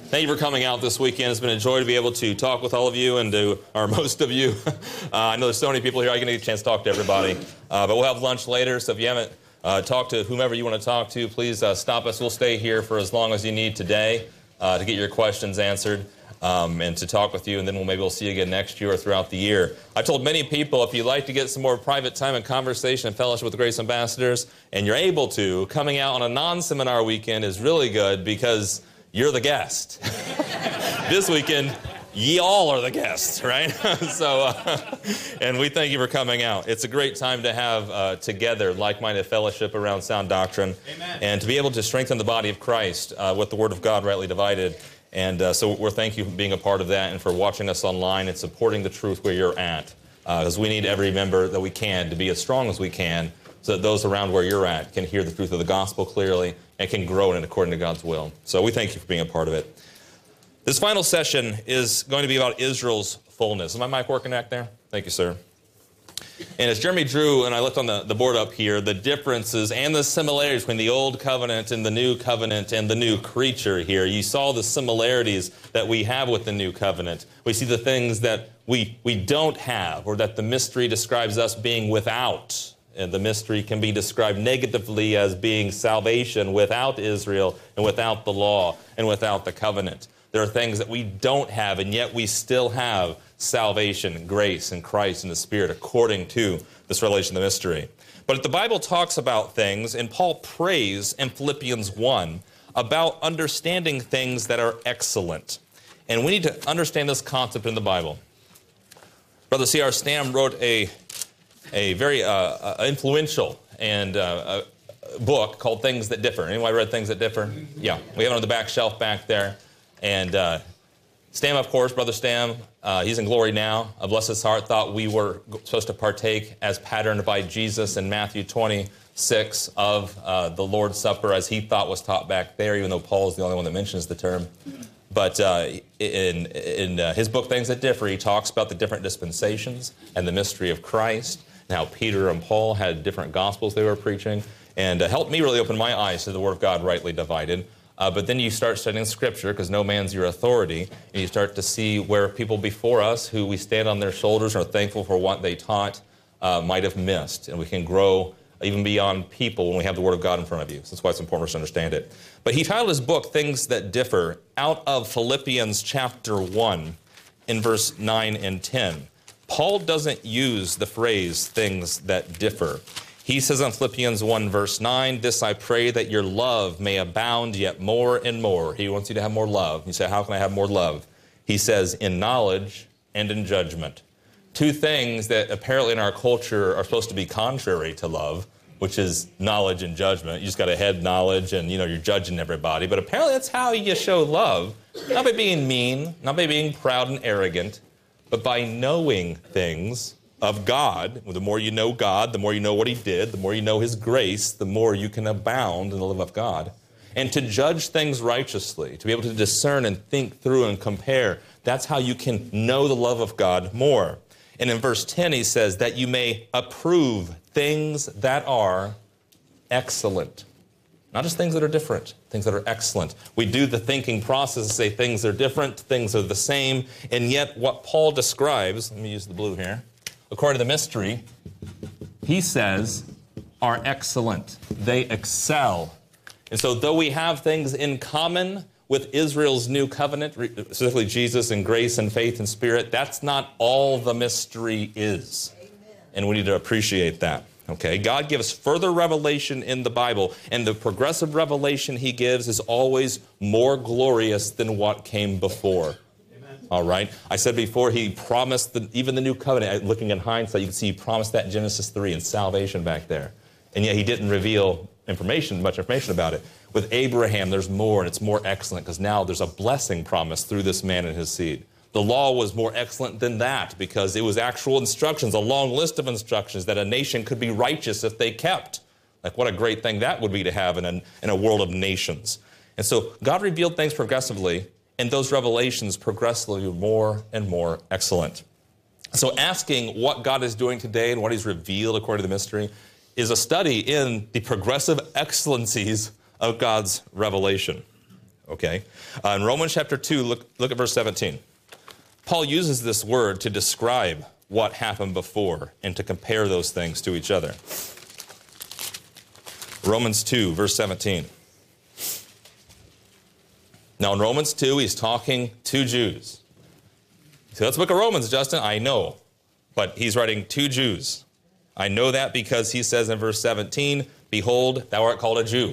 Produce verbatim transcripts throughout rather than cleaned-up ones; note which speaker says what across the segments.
Speaker 1: Thank you for coming out this weekend. It's been a joy to be able to talk with all of you and to, or most of you. uh, I know there's so many people here, I can get a chance to talk to everybody. Uh, but we'll have lunch later, so if you haven't uh, talked to whomever you want to talk to, please uh, stop us. We'll stay here for as long as you need today uh, to get your questions answered um, and to talk with you, and then we'll, maybe we'll see you again next year or throughout the year. I told many people, if you'd like to get some more private time and conversation and fellowship with the Grace Ambassadors, and you're able to, coming out on a non-seminar weekend is really good because you're the guest. This weekend, ye all are the guests, right? so, uh, and we thank you for coming out. It's a great time to have uh, together like-minded fellowship around sound doctrine. Amen. And to be able to strengthen the body of Christ uh, with the Word of God rightly divided. And uh, so we're thank you for being a part of that and for watching us online and supporting the truth where you're at. Because uh, we need every member that we can to be as strong as we can so that those around where you're at can hear the truth of the gospel clearly and can grow in it according to God's will. So we thank you for being a part of it. This final session is going to be about Israel's fullness. Is my mic working back there? Thank you, sir. And as Jeremy drew, and I left on the, the board up here, the differences and the similarities between the old covenant and the new covenant and the new creature here. You saw the similarities that we have with the new covenant. We see the things that we, we don't have, or that the mystery describes us being without. And the mystery can be described negatively as being salvation without Israel and without the law and without the covenant. There are things that we don't have, and yet we still have salvation, grace, and Christ and the Spirit according to this revelation of the mystery. But the Bible talks about things, and Paul prays in Philippians one about understanding things that are excellent. And we need to understand this concept in the Bible. Brother C R Stam wrote a a very uh, uh, influential and uh, a book called Things That Differ. Anyone read Things That Differ? Yeah, we have it on the back shelf back there. And uh, Stam, of course, Brother Stam, uh, he's in glory now. Uh, bless his heart, thought we were supposed to partake as patterned by Jesus in Matthew twenty-six of uh, the Lord's Supper as he thought was taught back there, even though Paul's the only one that mentions the term. But uh, in, in uh, his book, Things That Differ, he talks about the different dispensations and the mystery of Christ. Now, Peter and Paul had different gospels they were preaching, and uh, helped me really open my eyes to the Word of God rightly divided. Uh, but then you start studying Scripture, because no man's your authority, and you start to see where people before us, who we stand on their shoulders and are thankful for what they taught, uh, might have missed. And we can grow even beyond people when we have the Word of God in front of you. So that's why it's important for us to understand it. But he titled his book, Things That Differ, out of Philippians chapter one, in verse nine and ten. Paul doesn't use the phrase, things that differ. He says in Philippians one, verse nine, this I pray that your love may abound yet more and more. He wants you to have more love. You say, how can I have more love? He says, in knowledge and in judgment. Two things that apparently in our culture are supposed to be contrary to love, which is knowledge and judgment. You just got to head knowledge and, you know, you're judging everybody. But apparently that's how you show love. Not by being mean, not by being proud and arrogant, but by knowing things of God. The more you know God, the more you know what he did, the more you know his grace, the more you can abound in the love of God. And to judge things righteously, to be able to discern and think through and compare, that's how you can know the love of God more. And in verse ten, he says that you may approve things that are excellent. Not just things that are different, things that are excellent. We do the thinking process and say things are different, things are the same, and yet what Paul describes, let me use the blue here, according to the mystery, he says, are excellent. They excel. And so though we have things in common with Israel's new covenant, specifically Jesus and grace and faith and spirit, that's not all the mystery is. Amen. And we need to appreciate that. Okay, God gives further revelation in the Bible, and the progressive revelation he gives is always more glorious than what came before. Amen. All right? I said before, he promised the, even the new covenant. Looking in hindsight, you can see he promised that in Genesis three and salvation back there. And yet he didn't reveal information, much information about it. With Abraham, there's more, and it's more excellent, because now there's a blessing promised through this man and his seed. The law was more excellent than that because it was actual instructions, a long list of instructions that a nation could be righteous if they kept. Like what a great thing that would be to have in a, in a world of nations. And so God revealed things progressively, and those revelations progressively were more and more excellent. So asking what God is doing today and what he's revealed according to the mystery is a study in the progressive excellencies of God's revelation. okay? Uh, in Romans chapter two, look, look at verse seventeen. Paul uses this word to describe what happened before and to compare those things to each other. Romans two, verse seventeen. Now in Romans two, he's talking to Jews. So that's the book of Romans, Justin. I know. But he's writing to Jews. I know that because he says in verse seventeen, behold, thou art called a Jew.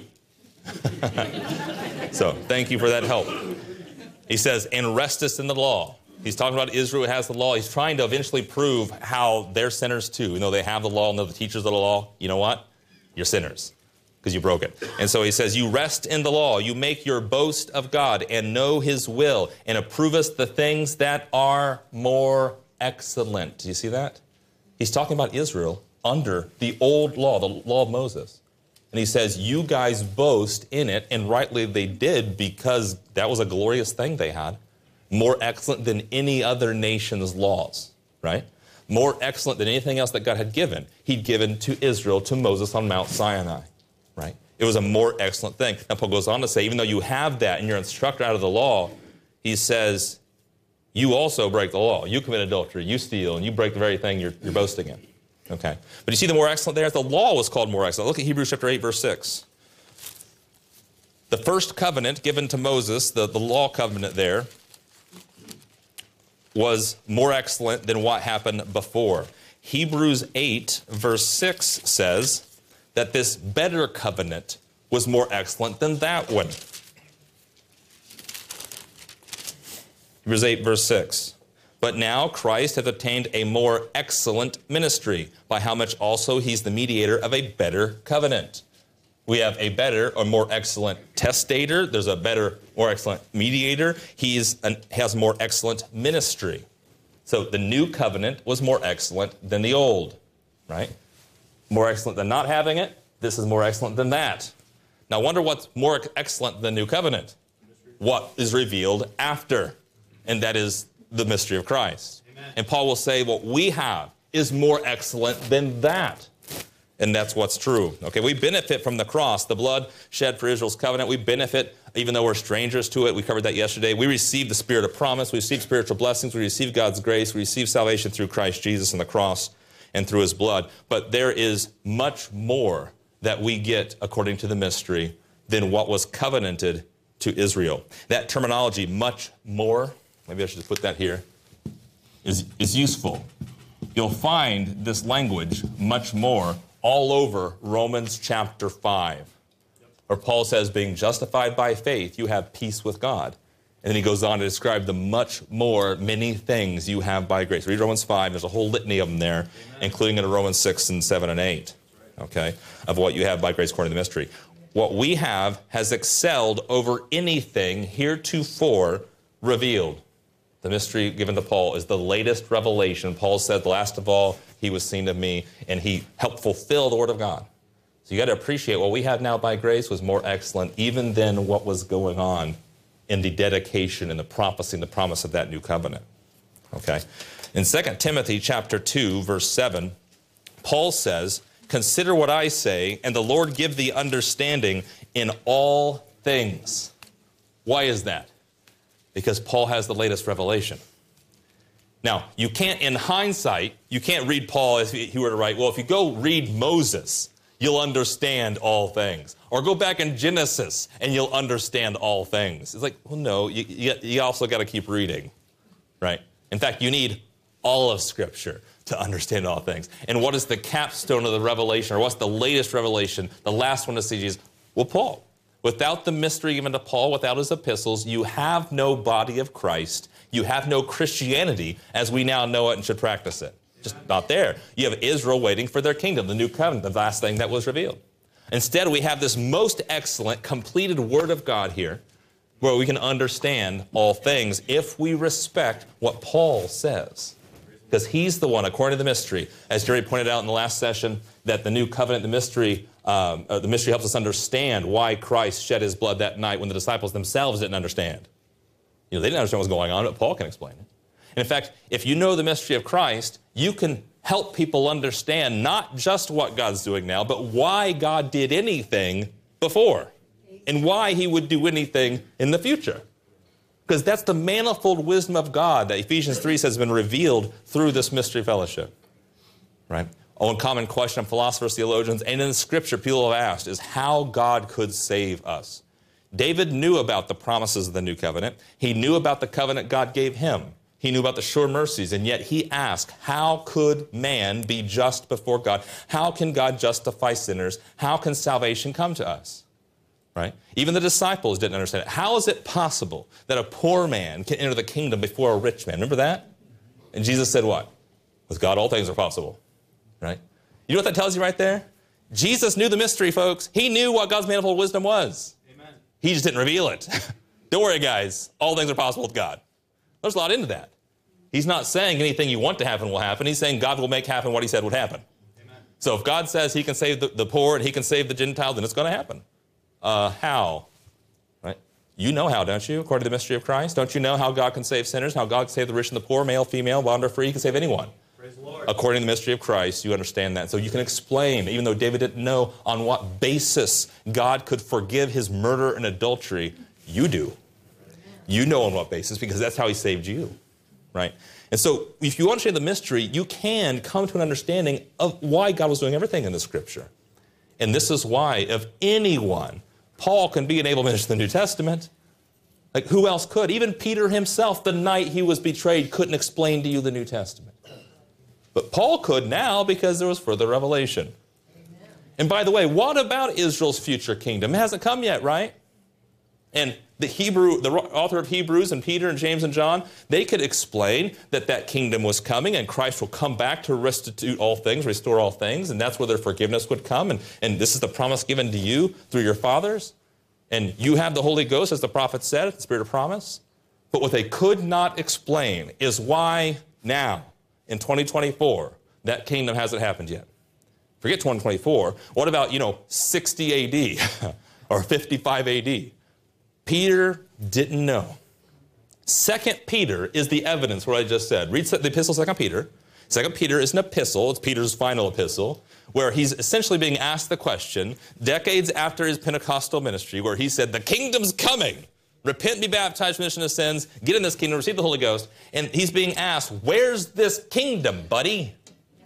Speaker 1: So thank you for that help. He says, and restest in the law. He's talking about Israel who has the law. He's trying to eventually prove how they're sinners too. You know, they have the law and they're the teachers of the law. You know what? You're sinners because you broke it. And so he says, you rest in the law. You make your boast of God and know his will and approvest the things that are more excellent. Do you see that? He's talking about Israel under the old law, the law of Moses. And he says, you guys boast in it, and rightly they did because that was a glorious thing they had. More excellent than any other nation's laws, right? More excellent than anything else that God had given. He'd given to Israel, to Moses on Mount Sinai, right? It was a more excellent thing. Now Paul goes on to say, even though you have that and you're instructed out of the law, he says, you also break the law. You commit adultery, you steal, and you break the very thing you're, you're boasting in. Okay. But you see the more excellent there? The law was called more excellent. Look at Hebrews chapter eight, verse six. The first covenant given to Moses, the, the law covenant there, was more excellent than what happened before. Hebrews eight, verse six says that this better covenant was more excellent than that one. Hebrews eight, verse six. But now Christ hath obtained a more excellent ministry, by how much also he's the mediator of a better covenant. We have a better or more excellent testator. There's a better, more excellent mediator. He is an, has more excellent ministry. So the new covenant was more excellent than the old, right? More excellent than not having it. This is more excellent than that. Now, I wonder what's more excellent than the new covenant? What is revealed after, and that is the mystery of Christ. Amen. And Paul will say what we have is more excellent than that. And that's what's true. Okay, we benefit from the cross, the blood shed for Israel's covenant. We benefit even though we're strangers to it. We covered that yesterday. We receive the spirit of promise. We receive spiritual blessings. We receive God's grace. We receive salvation through Christ Jesus and the cross and through his blood. But there is much more that we get according to the mystery than what was covenanted to Israel. That terminology, much more, maybe I should just put that here, is, is useful. You'll find this language, much more, all over Romans chapter five, where Paul says, being justified by faith, you have peace with God. And then he goes on to describe the much more, many things you have by grace. Read Romans five, there's a whole litany of them there, Amen. Including in Romans six and seven and eight, okay, of what you have by grace according to the mystery. What we have has excelled over anything heretofore revealed. The mystery given to Paul is the latest revelation. Paul said, last of all, he was seen of me, and he helped fulfill the word of God. So you got to appreciate what we have now by grace was more excellent even than what was going on in the dedication and the prophecy and the promise of that new covenant. Okay. In Second Timothy chapter two, verse seven, Paul says, consider what I say, and the Lord give thee understanding in all things. Why is that? Because Paul has the latest revelation. Now, you can't, in hindsight, you can't read Paul as he were to write, well, if you go read Moses, you'll understand all things. Or go back in Genesis, and you'll understand all things. It's like, well, no, you, you, you also got to keep reading, right? In fact, you need all of Scripture to understand all things. And what is the capstone of the revelation, or what's the latest revelation, the last one to see Jesus? Well, Paul. Without the mystery given to Paul, without his epistles, you have no body of Christ. You have no Christianity as we now know it and should practice it. Just not there. You have Israel waiting for their kingdom, the new covenant, the last thing that was revealed. Instead, we have this most excellent, completed word of God here, where we can understand all things if we respect what Paul says. Because he's the one, according to the mystery, as Jerry pointed out in the last session, that the new covenant, the mystery, um, uh, the mystery helps us understand why Christ shed his blood that night when the disciples themselves didn't understand. You know, they didn't understand what was going on, but Paul can explain it. And in fact, if you know the mystery of Christ, you can help people understand not just what God's doing now, but why God did anything before. and why he would do anything in the future. Because that's the manifold wisdom of God that Ephesians three says has been revealed through this mystery fellowship. Right? One common question of philosophers, theologians, and in Scripture people have asked is how God could save us. David knew about the promises of the new covenant. He knew about the covenant God gave him. He knew about the sure mercies, and yet he asked, how could man be just before God? How can God justify sinners? How can salvation come to us? Right? Even the disciples didn't understand it. How is it possible that a poor man can enter the kingdom before a rich man? Remember that? And Jesus said what? With God, all things are possible. Right? You know what that tells you right there? Jesus knew the mystery, folks. He knew what God's manifold wisdom was. Amen. He just didn't reveal it. Don't worry, guys. All things are possible with God. There's a lot into that. He's not saying anything you want to happen will happen. He's saying God will make happen what he said would happen. Amen. So if God says he can save the, the poor and he can save the Gentile, then it's going to happen. Uh, how? Right? You know how, don't you, according to the mystery of Christ? Don't you know how God can save sinners, how God can save the rich and the poor, male, female, bond or free? He can save anyone. Praise the Lord. According to the mystery of Christ, you understand that. So you can explain, even though David didn't know on what basis God could forgive his murder and adultery, you do. You know on what basis, because that's how he saved you. Right? And so if you understand the mystery, you can come to an understanding of why God was doing everything in the Scripture. And this is why, if anyone, Paul can be an able minister of the New Testament. Like, who else could? Even Peter himself, the night he was betrayed, couldn't explain to you the New Testament. But Paul could now because there was further revelation. Amen. And by the way, what about Israel's future kingdom? It hasn't come yet, right? And the Hebrew, the author of Hebrews and Peter and James and John, they could explain that that kingdom was coming and Christ will come back to restitute all things, restore all things, and that's where their forgiveness would come. And, and this is the promise given to you through your fathers. And you have the Holy Ghost, as the prophet said, the Spirit of promise. But what they could not explain is why now, in twenty twenty-four, that kingdom hasn't happened yet. Forget twenty twenty-four. What about, you know, sixty A D or fifty-five A D? Peter didn't know. Second Peter is the evidence what I just said. Read the epistle of Second Peter. Second Peter is an epistle. It's Peter's final epistle, where he's essentially being asked the question, decades after his Pentecostal ministry, where he said, the kingdom's coming. Repent, be baptized, remission of sins, get in this kingdom, receive the Holy Ghost. And he's being asked, where's this kingdom, buddy?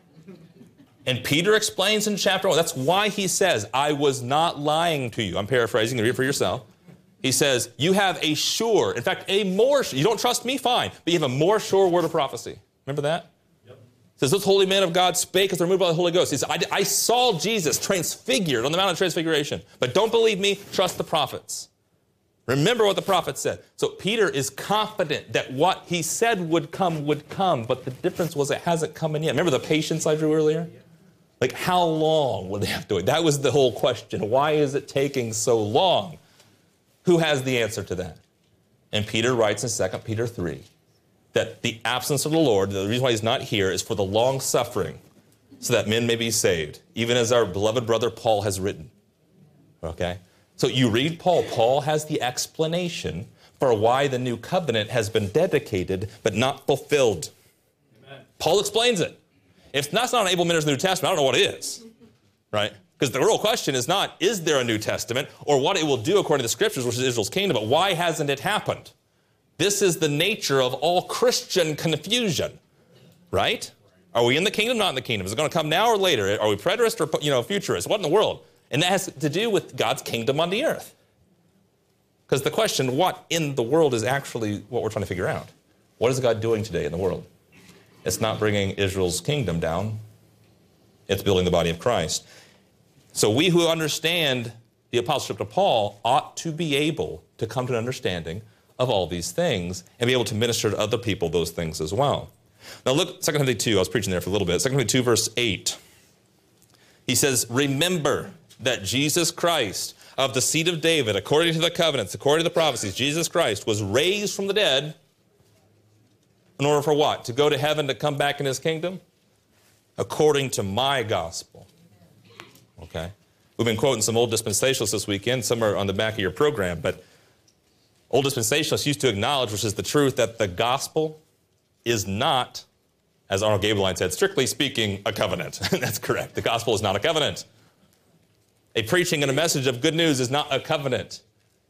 Speaker 1: And Peter explains in chapter one. That's why he says, I was not lying to you. I'm paraphrasing. You read it for yourself. He says, you have a sure, in fact, a more, you don't trust me, fine, but you have a more sure word of prophecy. Remember that? Yep. It says, this holy man of God spake as they're moved by the Holy Ghost. He said, I, I saw Jesus transfigured on the Mount of Transfiguration, but don't believe me, trust the prophets. Remember what the prophets said. So Peter is confident that what he said would come would come, but the difference was it hasn't come in yet. Remember the patience I drew earlier? Like, how long would they have to wait? That was the whole question. Why is it taking so long? Who has the answer to that? And Peter writes in Second Peter three that the absence of the Lord, the reason why he's not here, is for the long suffering, so that men may be saved, even as our beloved brother Paul has written. Okay? So you read Paul. Paul has the explanation for why the new covenant has been dedicated but not fulfilled. Amen. Paul explains it. If that's not an able minister of the New Testament, I don't know what is. Right? Because the real question is not, is there a New Testament, or what it will do according to the Scriptures, which is Israel's kingdom, but why hasn't it happened? This is the nature of all Christian confusion, right? Are we in the kingdom, not in the kingdom? Is it going to come now or later? Are we preterist or, you know, futurist? What in the world? And that has to do with God's kingdom on the earth. Because the question, what in the world, is actually what we're trying to figure out. What is God doing today in the world? It's not bringing Israel's kingdom down. It's building the body of Christ. So we who understand the apostleship of Paul ought to be able to come to an understanding of all these things and be able to minister to other people those things as well. Now look, Second Timothy two, I was preaching there for a little bit. Second Timothy two, verse eight. He says, remember that Jesus Christ, of the seed of David, according to the covenants, according to the prophecies, Jesus Christ was raised from the dead in order for what? To go to heaven, to come back in his kingdom? According to my gospel. Okay? We've been quoting some old dispensationalists this weekend. Some are on the back of your program. But old dispensationalists used to acknowledge, which is the truth, that the gospel is not, as Arnold Gaebelein said, strictly speaking, a covenant. That's correct. The gospel is not a covenant. A preaching and a message of good news is not a covenant.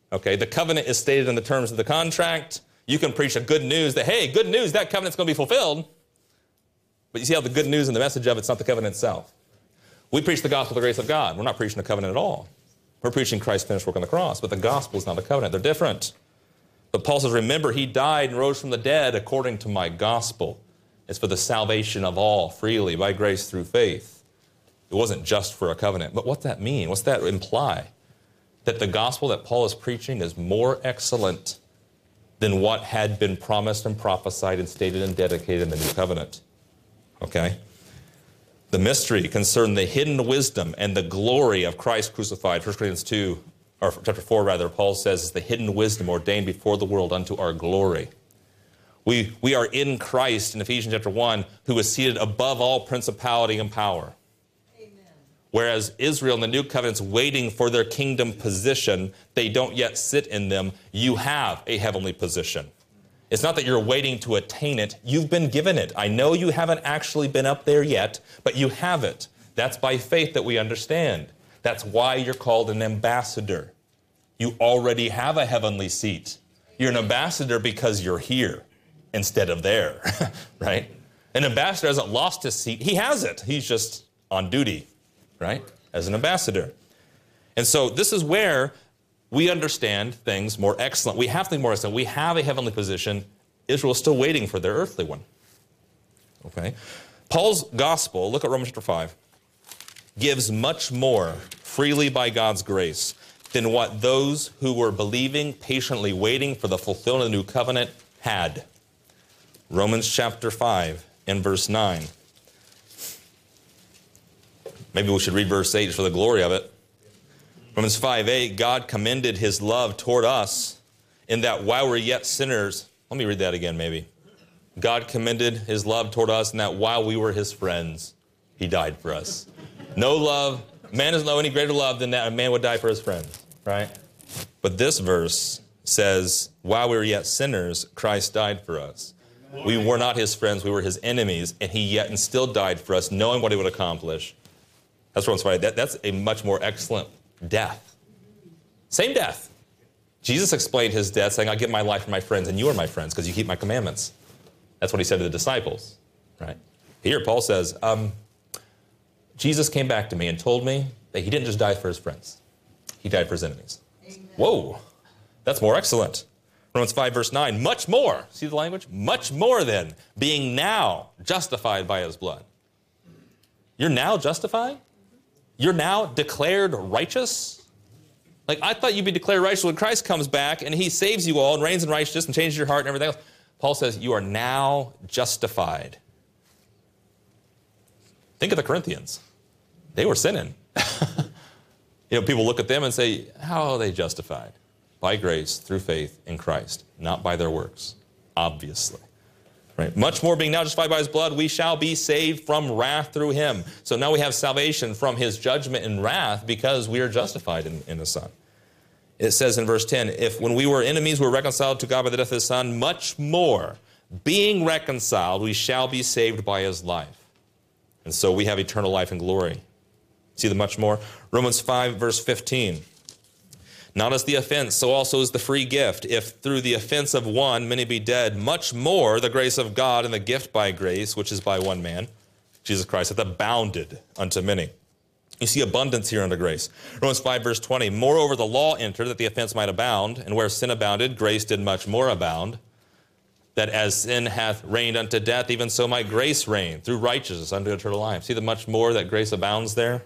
Speaker 1: Okay, the covenant is stated in the terms of the contract. You can preach a good news that, hey, good news, that covenant's going to be fulfilled. But you see how the good news and the message of it's not the covenant itself. We preach the gospel of the grace of God. We're not preaching a covenant at all. We're preaching Christ's finished work on the cross, but the gospel is not a covenant. They're different. But Paul says, remember, he died and rose from the dead according to my gospel. It's for the salvation of all freely by grace through faith. It wasn't just for a covenant. But what's that mean? What's that imply? That the gospel that Paul is preaching is more excellent than what had been promised and prophesied and stated and dedicated in the new covenant. Okay? The mystery concerned the hidden wisdom and the glory of Christ crucified. First Corinthians two, or chapter four rather, Paul says, is the hidden wisdom ordained before the world unto our glory. We, we are in Christ in Ephesians chapter one, who is seated above all principality and power. Amen. Whereas Israel in the new covenant's waiting for their kingdom position, they don't yet sit in them. You have a heavenly position. It's not that you're waiting to attain it. You've been given it. I know you haven't actually been up there yet, but you have it. That's by faith that we understand. That's why you're called an ambassador. You already have a heavenly seat. You're an ambassador because you're here instead of there, right? An ambassador hasn't lost his seat. He has it. He's just on duty, right, as an ambassador. And so this is where we understand things more excellent. We have things more excellent. We have a heavenly position. Israel is still waiting for their earthly one. Okay? Paul's gospel, look at Romans chapter five, gives much more freely by God's grace than what those who were believing, patiently waiting for the fulfillment of the new covenant had. Romans chapter five and verse nine. Maybe we should read verse eight just for the glory of it. Romans five eight, God commended his love toward us in that while we're yet sinners, let me read that again maybe. God commended his love toward us in that while we were his friends, he died for us. No love, man doesn't know any greater love than that a man would die for his friends, right? But this verse says, while we were yet sinners, Christ died for us. We were not his friends, we were his enemies, and he yet and still died for us, knowing what he would accomplish. That's what I'm saying. That, that's a much more excellent death. Same death. Jesus explained his death saying, I give my life for my friends, and you are my friends because you keep my commandments. That's what he said to the disciples, right? Here, Paul says, um, Jesus came back to me and told me that he didn't just die for his friends. He died for his enemies. Amen. Whoa, that's more excellent. Romans five, verse nine, much more. See the language? Much more then, being now justified by his blood. You're now justified? You're now declared righteous? Like, I thought you'd be declared righteous when Christ comes back and he saves you all and reigns in righteousness and changes your heart and everything else. Paul says, you are now justified. Think of the Corinthians. They were sinning. You know, people look at them and say, how are they justified? By grace, through faith in Christ, not by their works, obviously. Right. Much more being now justified by his blood, we shall be saved from wrath through him. So now we have salvation from his judgment and wrath because we are justified in, in the Son. It says in verse ten, if when we were enemies we were reconciled to God by the death of his Son, much more, being reconciled, we shall be saved by his life. And so we have eternal life and glory. See the much more? Romans five, verse fifteen. Not as the offense, so also is the free gift. If through the offense of one many be dead, much more the grace of God and the gift by grace, which is by one man, Jesus Christ, hath abounded unto many. You see abundance here unto grace. Romans five, verse twenty, moreover the law entered that the offense might abound, and where sin abounded, grace did much more abound, that as sin hath reigned unto death, even so might grace reign through righteousness unto eternal life. See the much more that grace abounds there?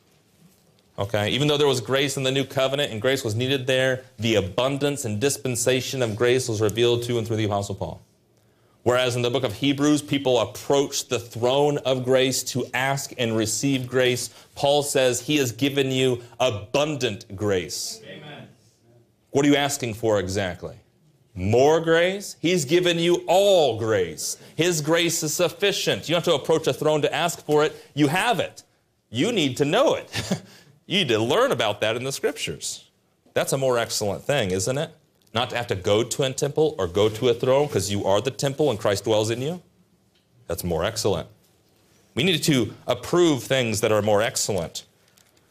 Speaker 1: Okay, even though there was grace in the new covenant and grace was needed there, the abundance and dispensation of grace was revealed to and through the Apostle Paul. Whereas in the book of Hebrews, people approach the throne of grace to ask and receive grace, Paul says he has given you abundant grace. Amen. What are you asking for exactly? More grace? He's given you all grace. His grace is sufficient. You don't have to approach a throne to ask for it. You have it. You need to know it. You need to learn about that in the Scriptures. That's a more excellent thing, isn't it? Not to have to go to a temple or go to a throne because you are the temple and Christ dwells in you. That's more excellent. We need to approve things that are more excellent.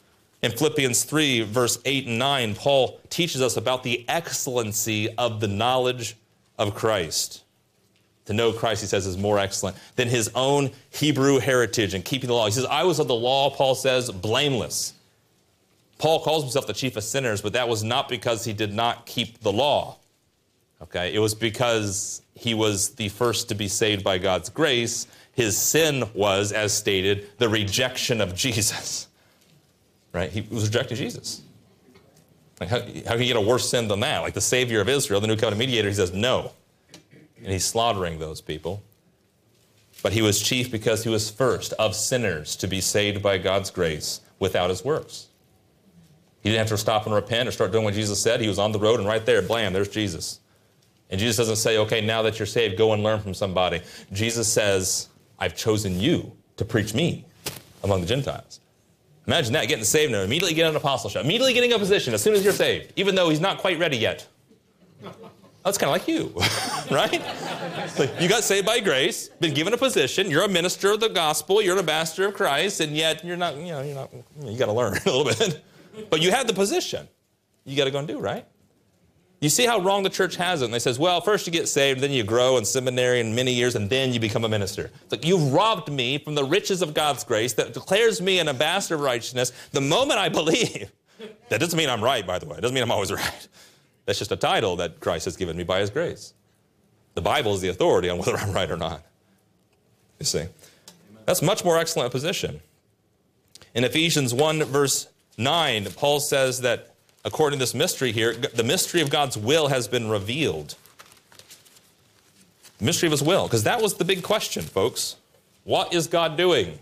Speaker 1: In Philippians three, verse eight and nine, Paul teaches us about the excellency of the knowledge of Christ. To know Christ, he says, is more excellent than his own Hebrew heritage and keeping the law. He says, I was of the law, Paul says, blameless. Paul calls himself the chief of sinners, but that was not because he did not keep the law. Okay, it was because he was the first to be saved by God's grace. His sin was, as stated, the rejection of Jesus. Right? He was rejecting Jesus. Like how, how can you get a worse sin than that? Like the Savior of Israel, the new covenant mediator, he says no. And he's slaughtering those people. But he was chief because he was first of sinners to be saved by God's grace without his works. He didn't have to stop and repent or start doing what Jesus said. He was on the road, and right there, blam, there's Jesus. And Jesus doesn't say, okay, now that you're saved, go and learn from somebody. Jesus says, I've chosen you to preach me among the Gentiles. Imagine that, getting saved and immediately getting an apostleship, immediately getting a position as soon as you're saved, even though he's not quite ready yet. That's kind of like you, right? Like you got saved by grace, been given a position, you're a minister of the gospel, you're an ambassador of Christ, and yet you're not, you know, you're not, you got to learn a little bit. But you had the position. You got to go and do, right? You see how wrong the church has it. And they says, well, first you get saved, then you grow in seminary in many years, and then you become a minister. It's like, you've robbed me from the riches of God's grace that declares me an ambassador of righteousness the moment I believe. That doesn't mean I'm right, by the way. It doesn't mean I'm always right. That's just a title that Christ has given me by his grace. The Bible is the authority on whether I'm right or not. You see? That's much more excellent position. In Ephesians one, verse nine, Paul says that according to this mystery here, the mystery of God's will has been revealed. The mystery of his will, because that was the big question, folks. What is God doing?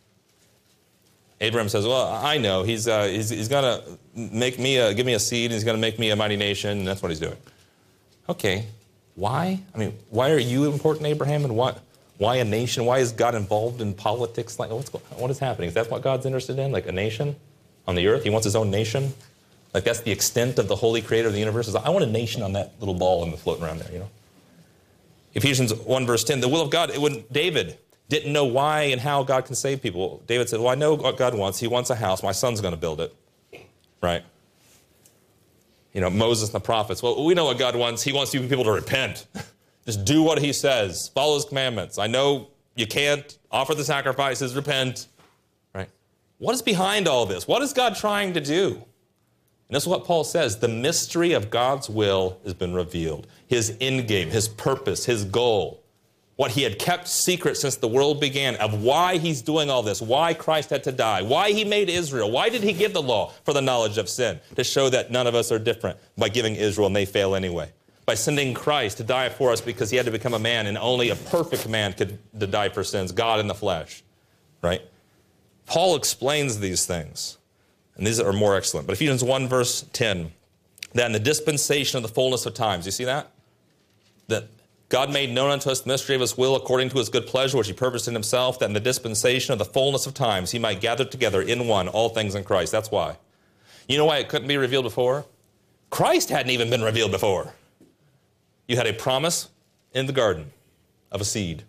Speaker 1: Abraham says, well, I know. He's, uh, he's, he's going to make me a, give me a seed, and he's going to make me a mighty nation, and that's what he's doing. Okay, why? I mean, why are you important, Abraham, and what? Why a nation? Why is God involved in politics? Like, what's going, what is happening? Is that what God's interested in, like a nation on the earth? He wants his own nation? Like that's the extent of the holy creator of the universe. Is I want a nation on that little ball and floating around there, you know. Ephesians one verse ten, the will of God, when David didn't know why and how God can save people, David said, well, I know what God wants. He wants a house. My son's going to build it, right? You know, Moses and the prophets, well, we know what God wants. He wants you people to repent. Just do what he says. Follow his commandments. I know you can't offer the sacrifices, repent, right? What is behind all this? What is God trying to do? And this is what Paul says. The mystery of God's will has been revealed. His end game, his purpose, his goal. What he had kept secret since the world began of why he's doing all this, why Christ had to die, why he made Israel, why did he give the law for the knowledge of sin? To show that none of us are different by giving Israel and they fail anyway. By sending Christ to die for us because he had to become a man and only a perfect man could to die for sins, God in the flesh, right? Paul explains these things. And these are more excellent. But Ephesians one, verse ten, that in the dispensation of the fullness of times, you see that? That God made known unto us the mystery of his will according to his good pleasure, which he purposed in himself, that in the dispensation of the fullness of times he might gather together in one all things in Christ. That's why. You know why it couldn't be revealed before? Christ hadn't even been revealed before. You had a promise in the garden of a seed.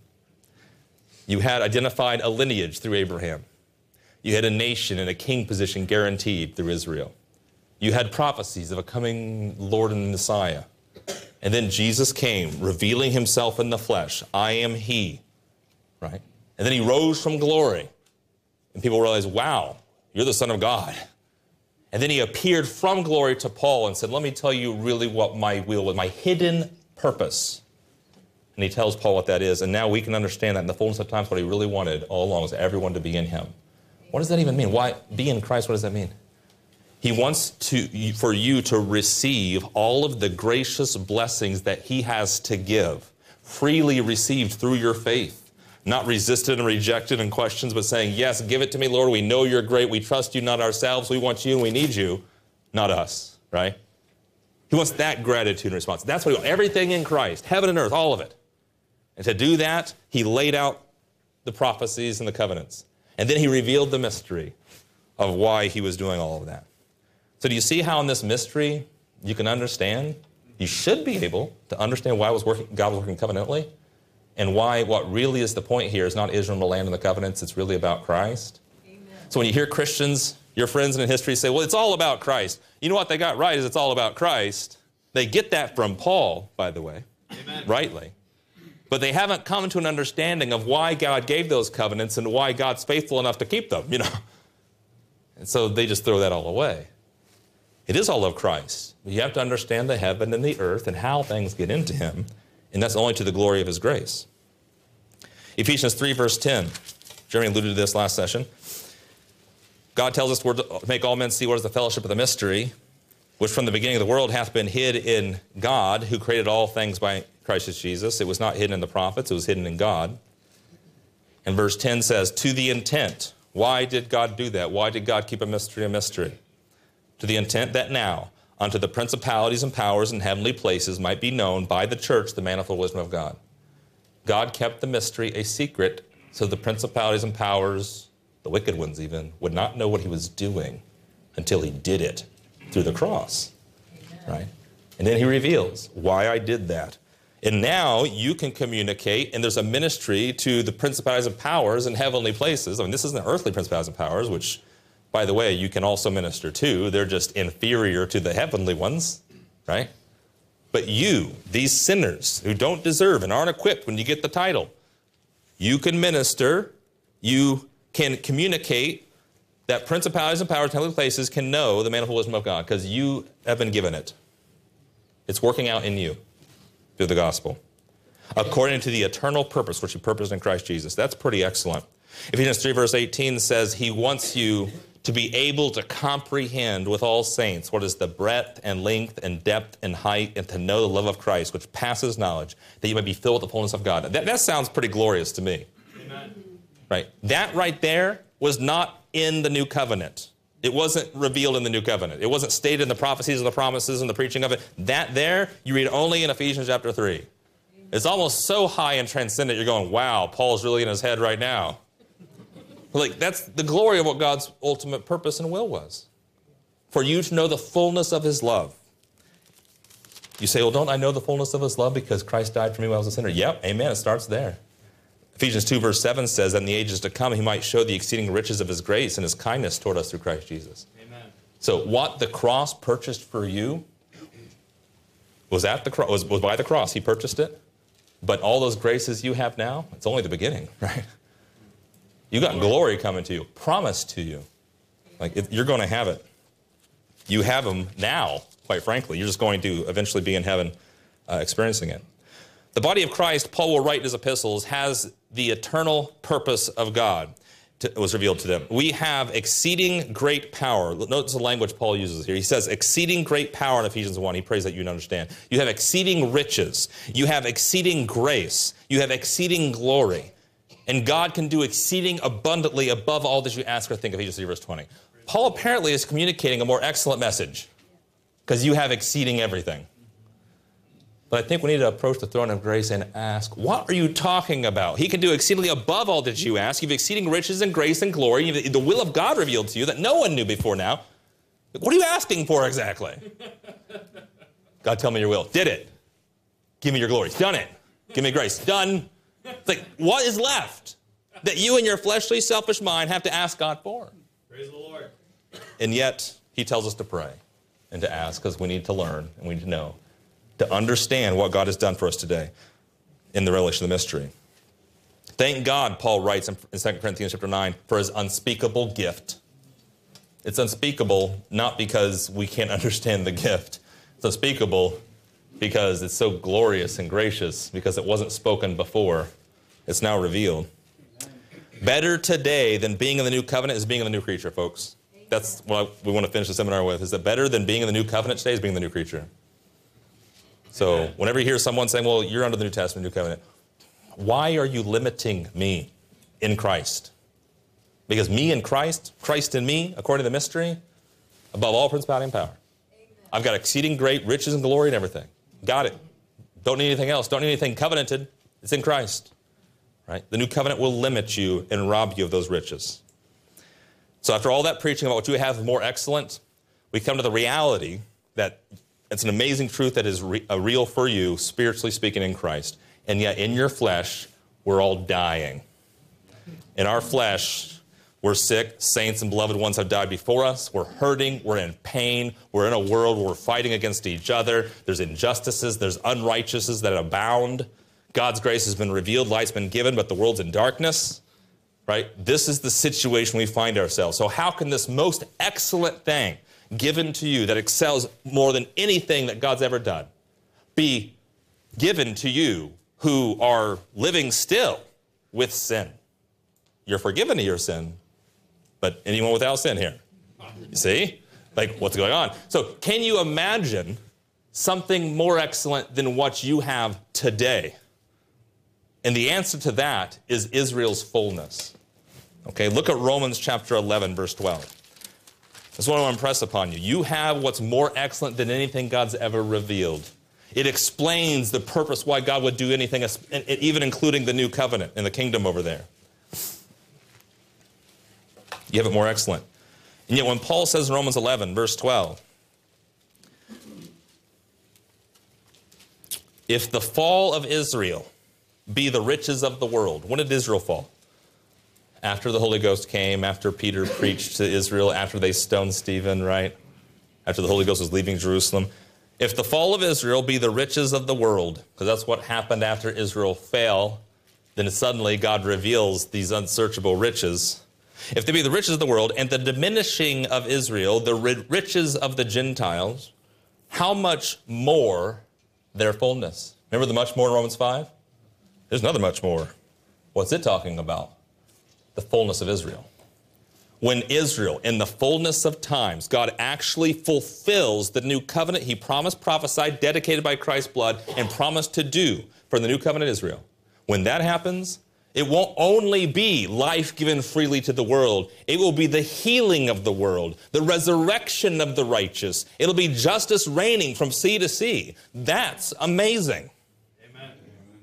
Speaker 1: You had identified a lineage through Abraham. You had a nation and a king position guaranteed through Israel. You had prophecies of a coming Lord and Messiah. And then Jesus came, revealing himself in the flesh. I am he, right? And then he rose from glory. And people realized, wow, you're the Son of God. And then he appeared from glory to Paul and said, let me tell you really what my will was, my hidden purpose. And he tells Paul what that is. And now we can understand that in the fullness of times what he really wanted all along was everyone to be in him. What does that even mean? Why be in Christ? What does that mean? He wants to, for you to receive all of the gracious blessings that he has to give, freely received through your faith, not resisted and rejected in questions, but saying, yes, give it to me, Lord. We know you're great. We trust you, not ourselves. We want you and we need you, not us, right? He wants that gratitude and response. That's what he wants. Everything in Christ, heaven and earth, all of it. And to do that, he laid out the prophecies and the covenants. And then he revealed the mystery of why he was doing all of that. So do you see how in this mystery you can understand? You should be able to understand why was working, God was working covenantally, and why what really is the point here is not Israel and the land and the covenants. It's really about Christ. Amen. So when you hear Christians, your friends in history say, well, it's all about Christ. You know what they got right is it's all about Christ. They get that from Paul, by the way, Amen. Rightly. But they haven't come to an understanding of why God gave those covenants and why God's faithful enough to keep them, you know. And so they just throw that all away. It is all of Christ. You have to understand the heaven and the earth and how things get into him, and that's only to the glory of his grace. Ephesians three, verse ten. Jeremy alluded to this last session. God tells us we're to make all men see what is the fellowship of the mystery, which from the beginning of the world hath been hid in God, who created all things by Christ Jesus. It was not hidden in the prophets, it was hidden in God. And verse ten says, to the intent. Why did God do that? Why did God keep a mystery a mystery? To the intent that now, unto the principalities and powers in heavenly places might be known by the church the manifold wisdom of God. God kept the mystery a secret so the principalities and powers, the wicked ones even, would not know what he was doing until he did it through the cross. Amen. Right? And then he reveals why I did that. And now you can communicate, and there's a ministry to the principalities and powers in heavenly places. I mean, this isn't earthly principalities and powers, which, by the way, you can also minister to. They're just inferior to the heavenly ones, right? But you, these sinners who don't deserve and aren't equipped when you get the title, you can minister, you can communicate that principalities and powers in heavenly places can know the manifold wisdom of God because you have been given it. It's working out in you through the gospel, according to the eternal purpose which he purposed in Christ Jesus. That's pretty excellent. Ephesians three, verse eighteen says he wants you to be able to comprehend with all saints what is the breadth and length and depth and height, and to know the love of Christ, which passes knowledge, that you may be filled with the fullness of God. That, that sounds pretty glorious to me. Amen. Right? That right there was not in the new covenant. It wasn't revealed in the new covenant. It wasn't stated in the prophecies and the promises and the preaching of it. That there, you read only in Ephesians chapter three. It's almost so high and transcendent, you're going, wow, Paul's really in his head right now. Like, that's the glory of what God's ultimate purpose and will was. For you to know the fullness of his love. You say, well, don't I know the fullness of his love because Christ died for me when I was a sinner? Yep, amen, it starts there. Ephesians two, verse seven says that in the ages to come, he might show the exceeding riches of his grace and his kindness toward us through Christ Jesus. Amen. So what the cross purchased for you was at the cross, was, was by the cross. He purchased it. But all those graces you have now, it's only the beginning, right? You got glory coming to you, promised to you. Like, it, you're going to have it. You have them now, quite frankly. You're just going to eventually be in heaven uh, experiencing it. The body of Christ, Paul will write in his epistles, has the eternal purpose of God to, was revealed to them. We have exceeding great power. Notice the language Paul uses here. He says exceeding great power in Ephesians one. He prays that you understand. You have exceeding riches. You have exceeding grace. You have exceeding glory. And God can do exceeding abundantly above all that you ask or think, Ephesians three, verse twenty. Paul apparently is communicating a more excellent message because you have exceeding everything. But I think we need to approach the throne of grace and ask, what are you talking about? He can do exceedingly above all that you ask. You have exceeding riches and grace and glory. You have the will of God revealed to you that no one knew before now. What are you asking for exactly? God, tell me your will. Did it. Give me your glory. Done it. Give me grace. Done. It's like, what is left that you and your fleshly, selfish mind have to ask God for?
Speaker 2: Praise the Lord.
Speaker 1: And yet, he tells us to pray and to ask because we need to learn and we need to know, to understand what God has done for us today in the revelation of the mystery. Thank God, Paul writes in Second Corinthians chapter nine, for his unspeakable gift. It's unspeakable not because we can't understand the gift. It's unspeakable because it's so glorious and gracious, because it wasn't spoken before. It's now revealed. Better today than being in the new covenant is being in the new creature, folks. That's what I, we want to finish the seminar with, is that better than being in the new covenant today is being the new creature. So whenever you hear someone saying, well, you're under the New Testament, New Covenant, why are you limiting me in Christ? Because me in Christ, Christ in me, according to the mystery, above all principality and power. Amen. I've got exceeding great riches and glory and everything. Got it. Don't need anything else. Don't need anything covenanted. It's in Christ. Right? The new covenant will limit you and rob you of those riches. So after all that preaching about what you have more excellent, we come to the reality that it's an amazing truth that is re- uh, real for you, spiritually speaking, in Christ. And yet in your flesh, we're all dying. In our flesh, We're sick. Saints and beloved ones have died before us. We're hurting. We're in pain. We're in a world where we're fighting against each other. There's injustices. There's unrighteousnesses that abound. God's grace has been revealed. Light's been given, but the world's in darkness. Right? This is the situation we find ourselves. So how can this most excellent thing given to you that excels more than anything that God's ever done be given to you who are living still with sin? You're forgiven of your sin, but anyone without sin here? You see? Like, what's going on? So can you imagine something more excellent than what you have today? And the answer to that is Israel's fullness. Okay, look at Romans chapter eleven, verse twelve. That's what I want to impress upon you. You have what's more excellent than anything God's ever revealed. It explains the purpose why God would do anything, even including the new covenant in the kingdom over there. You have it more excellent. And yet when Paul says in Romans eleven, verse twelve, if the fall of Israel be the riches of the world. When did Israel fall? After the Holy Ghost came, after Peter preached to Israel, after they stoned Stephen, right? After the Holy Ghost was leaving Jerusalem. If the fall of Israel be the riches of the world, because that's what happened after Israel fell, then suddenly God reveals these unsearchable riches. If they be the riches of the world and the diminishing of Israel, the riches of the Gentiles, how much more their fullness? Remember the much more in Romans five? There's another much more. What's it talking about? The fullness of Israel. When Israel, in the fullness of times, God actually fulfills the new covenant he promised, prophesied, dedicated by Christ's blood, and promised to do for the new covenant Israel. When that happens, it won't only be life given freely to the world. It will be the healing of the world, the resurrection of the righteous. It'll be justice reigning from sea to sea. That's amazing. Amen.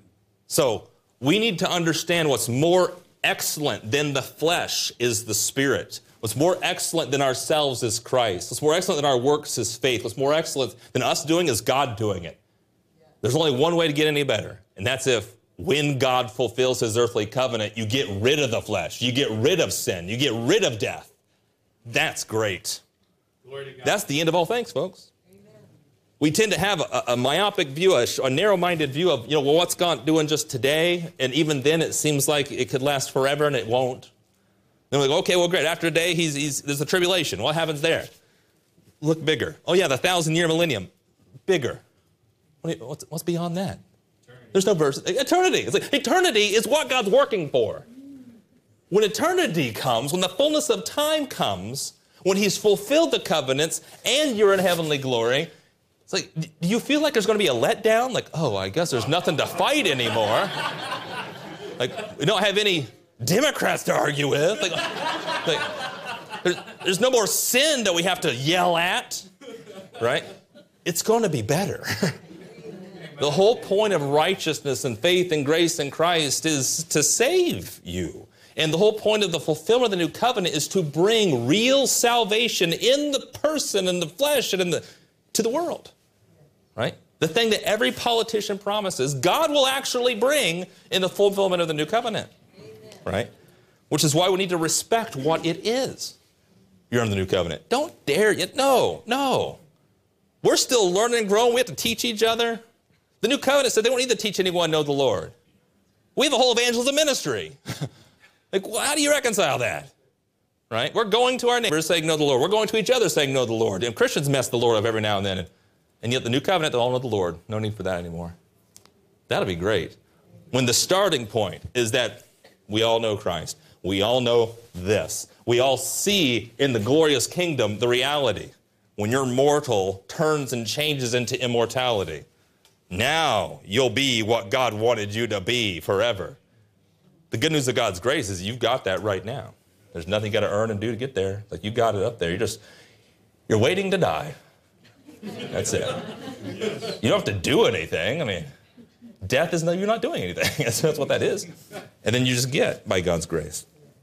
Speaker 1: So we need to understand what's more excellent than the flesh is the Spirit. What's more excellent than ourselves is Christ. What's more excellent than our works is faith. What's more excellent than us doing is God doing it. There's only one way to get any better, and that's if when God fulfills his earthly covenant, you get rid of the flesh. You get rid of sin. You get rid of death. That's great. Glory to God. That's the end of all things, folks. Amen. We tend to have a, a myopic view, a, a narrow-minded view of, you know, well, what's God doing just today? And even then, it seems like it could last forever, and it won't. Then we go, okay, well, great. After a day, he's, he's, there's a tribulation. What happens there? Look bigger. Oh, yeah, the thousand-year millennium. Bigger. What's, what's beyond that? There's no verse. Eternity. It's like eternity is what God's working for. When eternity comes, when the fullness of time comes, when he's fulfilled the covenants and you're in heavenly glory, it's like, do you feel like there's going to be a letdown? Like, oh, I guess there's nothing to fight anymore. Like, we don't have any Democrats to argue with. Like, like there's, there's no more sin that we have to yell at, right? It's going to be better. The whole point of righteousness and faith and grace in Christ is to save you. And the whole point of the fulfillment of the new covenant is to bring real salvation in the person, in the flesh, and in the, to the world. Right? The thing that every politician promises, God will actually bring in the fulfillment of the new covenant. Amen. Right? Which is why we need to respect what it is. You're in the new covenant. Don't dare yet. No, no. We're still learning and growing. We have to teach each other. The new covenant said they don't need to teach anyone to know the Lord. We have a whole evangelism ministry. Like, well, how do you reconcile that? Right? We're going to our neighbors saying know the Lord. We're going to each other saying know the Lord. And Christians mess the Lord up every now and then. And yet the new covenant, they all know the Lord. No need for that anymore. That'll be great. When the starting point is that we all know Christ. We all know this. We all see in the glorious kingdom the reality. When your mortal turns and changes into immortality. Now you'll be what God wanted you to be forever. The good news of God's grace is you've got that right now. There's nothing you got to earn and do to get there. Like you got it up there. You're just, you're waiting to die. That's it. You don't have to do anything. I mean, death is no, you're not doing anything. That's, that's what that is. And then you just get by God's grace.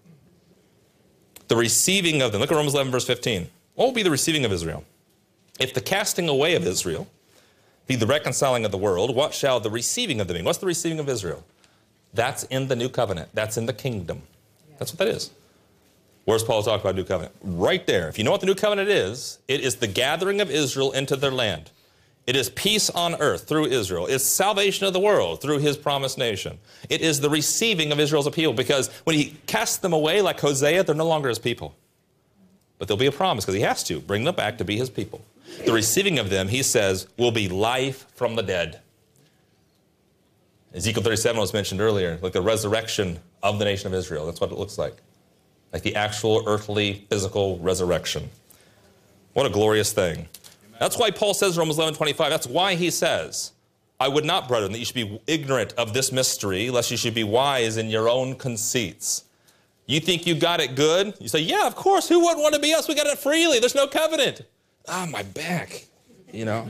Speaker 1: The receiving of them. Look at Romans eleven, verse fifteen. What will be the receiving of Israel? If the casting away of Israel be the reconciling of the world, what shall the receiving of them be? What's the receiving of Israel? That's in the new covenant. That's in the kingdom. That's what that is. Where's Paul talking about new covenant? Right there. If you know what the new covenant is, it is the gathering of Israel into their land. It is peace on earth through Israel. It's salvation of the world through his promised nation. It is the receiving of Israel's appeal, because when he casts them away like Hosea, they're no longer his people. But there'll be a promise, because he has to bring them back to be his people. The receiving of them, he says, will be life from the dead. Ezekiel thirty-seven was mentioned earlier, like the resurrection of the nation of Israel. That's what it looks like. Like the actual earthly, physical resurrection. What a glorious thing. That's why Paul says in Romans eleven twenty-five, that's why he says, I would not, brethren, that you should be ignorant of this mystery, lest you should be wise in your own conceits. You think you got it good? You say, yeah, of course, who wouldn't want to be us? We got it freely. There's no covenant. Ah, my back, you know.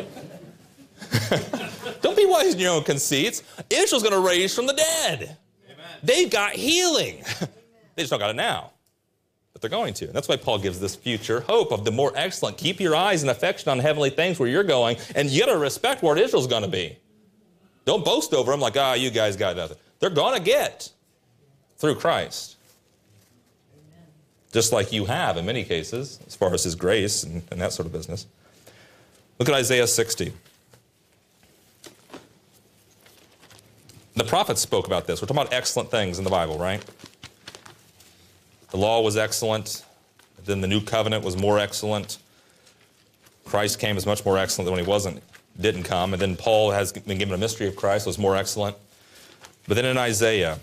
Speaker 1: Don't be wise in your own conceits. Israel's going to raise from the dead. Amen. They've got healing. They just don't got it now. But they're going to. And that's why Paul gives this future hope of the more excellent. Keep your eyes and affection on heavenly things where you're going, and you got to respect where Israel's going to be. Don't boast over them like, ah, you guys got nothing. They're going to get through Christ. Amen. Just like you have in many cases, as far as his grace and, and that sort of business. Look at Isaiah sixty. The prophets spoke about this. We're talking about excellent things in the Bible, right? The law was excellent. Then the new covenant was more excellent. Christ came as much more excellent than when he wasn't, didn't come. And then Paul has been given a mystery of Christ, was more excellent. But then in Isaiah,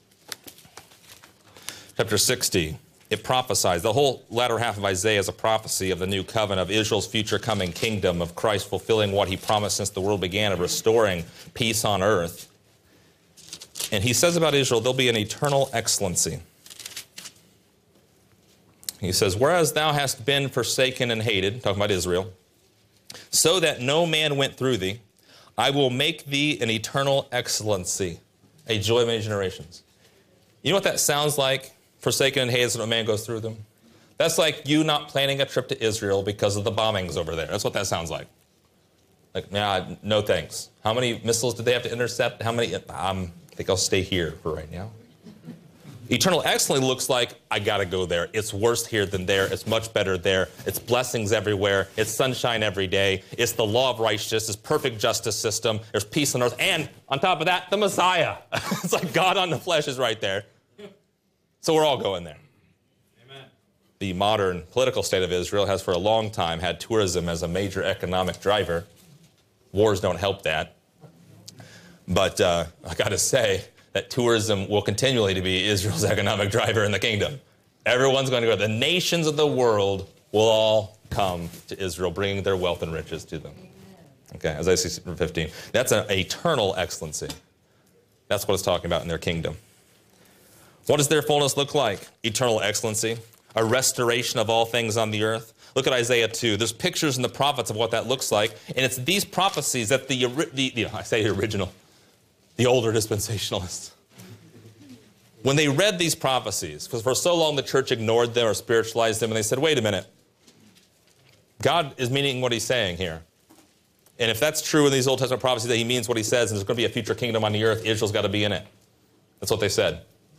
Speaker 1: chapter sixty, it prophesies. The whole latter half of Isaiah is a prophecy of the new covenant, of Israel's future coming kingdom, of Christ fulfilling what he promised since the world began, of restoring peace on earth. And he says about Israel, there'll be an eternal excellency. He says, whereas thou hast been forsaken and hated, talking about Israel, so that no man went through thee, I will make thee an eternal excellency, a joy of many generations. You know what that sounds like? Forsaken and hated so no man goes through them. That's like you not planning a trip to Israel because of the bombings over there. That's what that sounds like. Like, nah, no thanks. How many missiles did they have to intercept? How many? Um, I think I'll stay here for right now. Eternal excellence looks like, I got to go there. It's worse here than there. It's much better there. It's blessings everywhere. It's sunshine every day. It's the law of righteousness. It's perfect justice system. There's peace on earth. And on top of that, the Messiah. It's like God on the flesh is right there. So we're all going there. Amen. The modern political state of Israel has for a long time had tourism as a major economic driver. Wars don't help that. But uh, I got to say that tourism will continually to be Israel's economic driver in the kingdom. Everyone's going to go. The nations of the world will all come to Israel, bringing their wealth and riches to them. Okay, Isaiah sixty, fifteen. That's an eternal excellency. That's what it's talking about in their kingdom. What does their fullness look like? Eternal excellency, a restoration of all things on the earth. Look at Isaiah two. There's pictures in the prophets of what that looks like, and it's these prophecies that the, the, the I say the original, the older dispensationalists, when they read these prophecies, because for so long the church ignored them or spiritualized them, and they said, wait a minute, God is meaning what he's saying here. And if that's true in these Old Testament prophecies, that he means what he says, and there's going to be a future kingdom on the earth, Israel's got to be in it. That's what they said.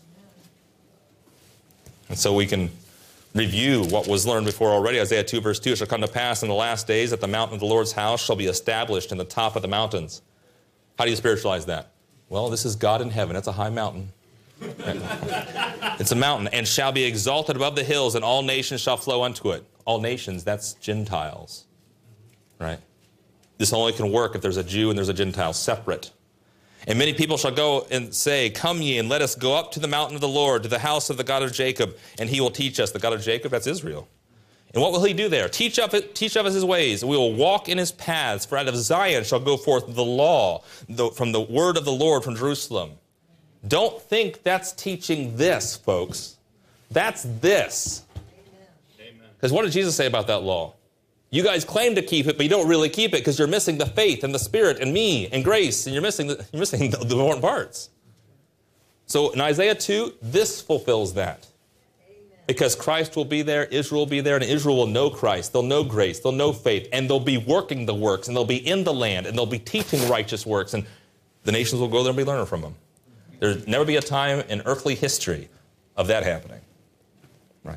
Speaker 1: And so we can review what was learned before already. Isaiah two, verse two, it shall come to pass in the last days that the mountain of the Lord's house shall be established in the top of the mountains. How do you spiritualize that? Well, this is God in heaven. That's a high mountain. It's a mountain, and shall be exalted above the hills, and all nations shall flow unto it. All nations, that's Gentiles, right? This only can work if there's a Jew and there's a Gentile separate. And many people shall go and say, come ye, and let us go up to the mountain of the Lord, to the house of the God of Jacob, and he will teach us. The God of Jacob, that's Israel. And what will he do there? Teach, up, teach of us his ways. We will walk in his paths, for out of Zion shall go forth the law, the, from the word of the Lord from Jerusalem. Don't think that's teaching this, folks. That's this. Because what did Jesus say about that law? You guys claim to keep it, but you don't really keep it because you're missing the faith and the Spirit and me and grace, and you're missing the, you're missing the, the important parts. So in Isaiah two, this fulfills that. Because Christ will be there, Israel will be there, and Israel will know Christ. They'll know grace, they'll know faith, and they'll be working the works, and they'll be in the land, and they'll be teaching righteous works, and the nations will go there and be learning from them. There'll never be a time in earthly history of that happening. Right?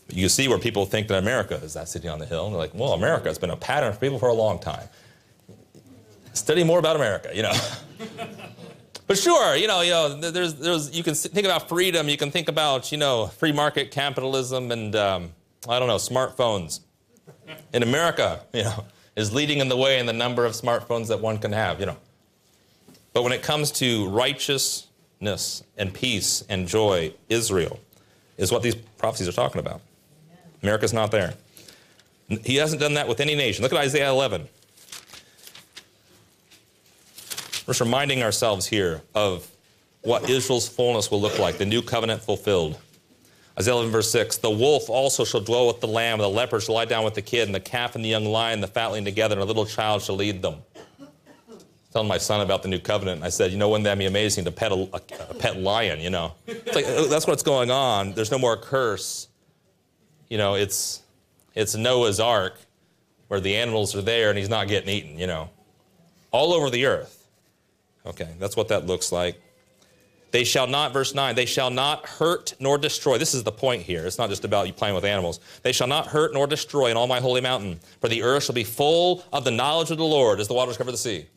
Speaker 1: You can see where people think that America is that city on the hill. And they're like, well, America has been a pattern for people for a long time. Study more about America, you know. But sure, you know, you know, there's, there's, you can think about freedom. You can think about, you know, free market capitalism and, um, I don't know, smartphones. In America, you know, is leading in the way in the number of smartphones that one can have, you know. But when it comes to righteousness and peace and joy, Israel is what these prophecies are talking about. America's not there. He hasn't done that with any nation. Look at Isaiah eleven. We're just reminding ourselves here of what Israel's fullness will look like, the new covenant fulfilled. Isaiah eleven, verse six, the wolf also shall dwell with the lamb, the leopard shall lie down with the kid, and the calf and the young lion, the fatling together, and a little child shall lead them. I was telling my son about the new covenant, and I said, you know, wouldn't that be amazing to pet a, a, a pet lion, you know? It's like, that's what's going on. There's no more curse. You know, it's, it's Noah's Ark, where the animals are there, and he's not getting eaten, you know? All over the earth. Okay, that's what that looks like. They shall not, verse nine, they shall not hurt nor destroy. This is the point here. It's not just about you playing with animals. They shall not hurt nor destroy in all my holy mountain, for the earth shall be full of the knowledge of the Lord as the waters cover the sea.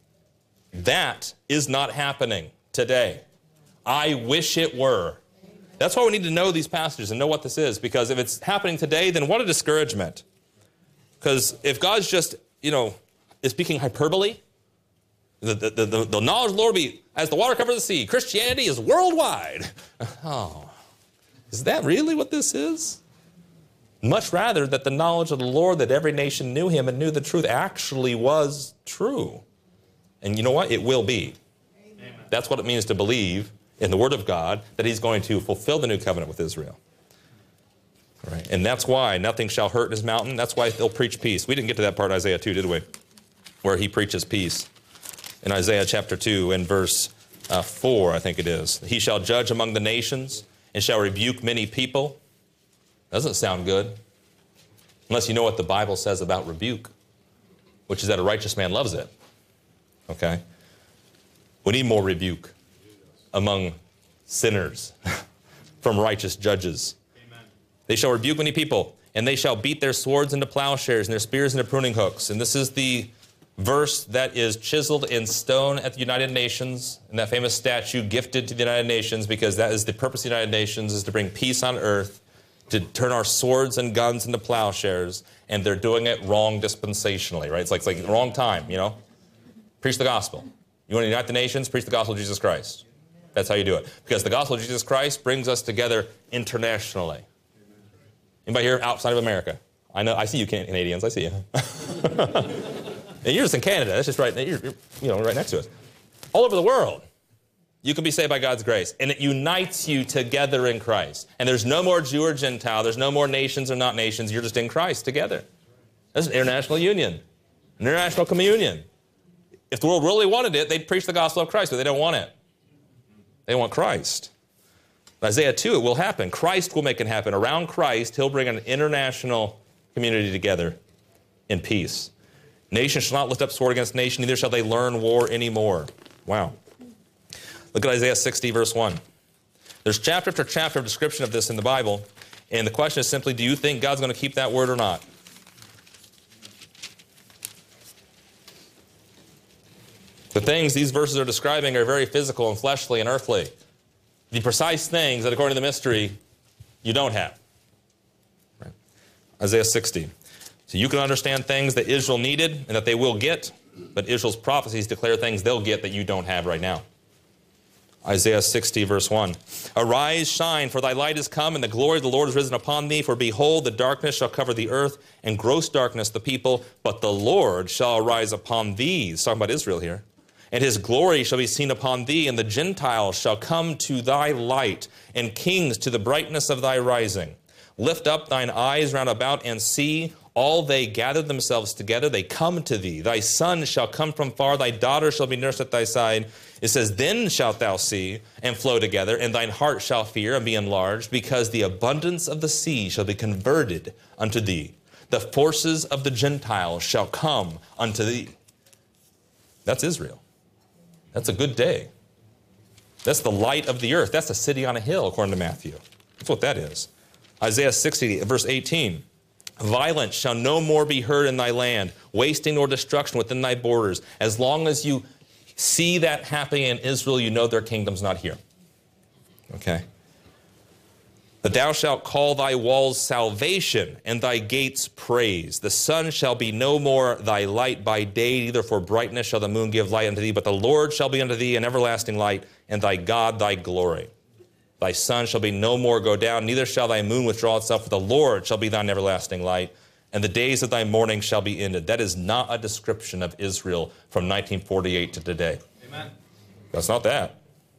Speaker 1: That is not happening today. I wish it were. That's why we need to know these passages and know what this is, because if it's happening today, then what a discouragement. Because if God's just, you know, is speaking hyperbole, The, the, the, the knowledge of the Lord will be as the water covers the sea. Christianity is worldwide. Oh, is that really what this is? Much rather that the knowledge of the Lord, that every nation knew him and knew the truth, actually was true. And you know what? It will be. Amen. That's what it means to believe in the Word of God, that he's going to fulfill the new covenant with Israel. All right. And that's why nothing shall hurt in his mountain. That's why they'll preach peace. We didn't get to that part of Isaiah two, did we? Where he preaches peace. In Isaiah chapter two and verse uh, four, I think it is. He shall judge among the nations and shall rebuke many people. Doesn't sound good. Unless you know what the Bible says about rebuke, which is that a righteous man loves it. Okay? We need more rebuke among sinners from righteous judges. Amen. They shall rebuke many people, and they shall beat their swords into plowshares and their spears into pruning hooks. And this is the verse that is chiseled in stone at the United Nations, and that famous statue gifted to the United Nations, because that is the purpose of the United Nations, is to bring peace on earth, to turn our swords and guns into plowshares, and they're doing it wrong dispensationally, right? It's like, it's like the wrong time, you know? Preach the gospel. You want to unite the nations? Preach the gospel of Jesus Christ. That's how you do it. Because the gospel of Jesus Christ brings us together internationally. Anybody here outside of America? I know, I see you Canadians, I see you. And you're just in Canada. That's just right. You're, you're, you know, right next to us. All over the world, you can be saved by God's grace, and it unites you together in Christ. And there's no more Jew or Gentile. There's no more nations or not nations. You're just in Christ together. That's an international union, an international communion. If the world really wanted it, they'd preach the gospel of Christ, but they don't want it. They want Christ. In Isaiah two, it will happen. Christ will make it happen. Around Christ, he'll bring an international community together in peace. Nation shall not lift up sword against nation, neither shall they learn war anymore. Wow. Look at Isaiah sixty, verse one. There's chapter after chapter of description of this in the Bible, and the question is simply, do you think God's going to keep that word or not? The things these verses are describing are very physical and fleshly and earthly. The precise things that, according to the mystery, you don't have. Right. Isaiah sixty. So you can understand things that Israel needed and that they will get, but Israel's prophecies declare things they'll get that you don't have right now. Isaiah sixty, verse one. Arise, shine, for thy light is come, and the glory of the Lord is risen upon thee. For behold, the darkness shall cover the earth, and gross darkness the people. But the Lord shall arise upon thee. He's talking about Israel here. And his glory shall be seen upon thee, and the Gentiles shall come to thy light, and kings to the brightness of thy rising. Lift up thine eyes round about and see. All they gather themselves together, they come to thee. Thy son shall come from far, thy daughter shall be nursed at thy side. It says, then shalt thou see and flow together, and thine heart shall fear and be enlarged, because the abundance of the sea shall be converted unto thee. The forces of the Gentiles shall come unto thee. That's Israel. That's a good day. That's the light of the earth. That's a city on a hill, according to Matthew. That's what that is. Isaiah sixty, verse eighteen. Violence shall no more be heard in thy land, wasting nor destruction within thy borders. As long as you see that happening in Israel, you know their kingdom's not here. Okay. But thou shalt call thy walls salvation, and thy gates praise. The sun shall be no more thy light by day, neither for brightness shall the moon give light unto thee. But the Lord shall be unto thee an everlasting light, and thy God thy glory. Thy sun shall be no more go down, neither shall thy moon withdraw itself, for the Lord shall be thine everlasting light, and the days of thy mourning shall be ended. That is not a description of Israel from nineteen forty-eight to today. Amen. That's not that.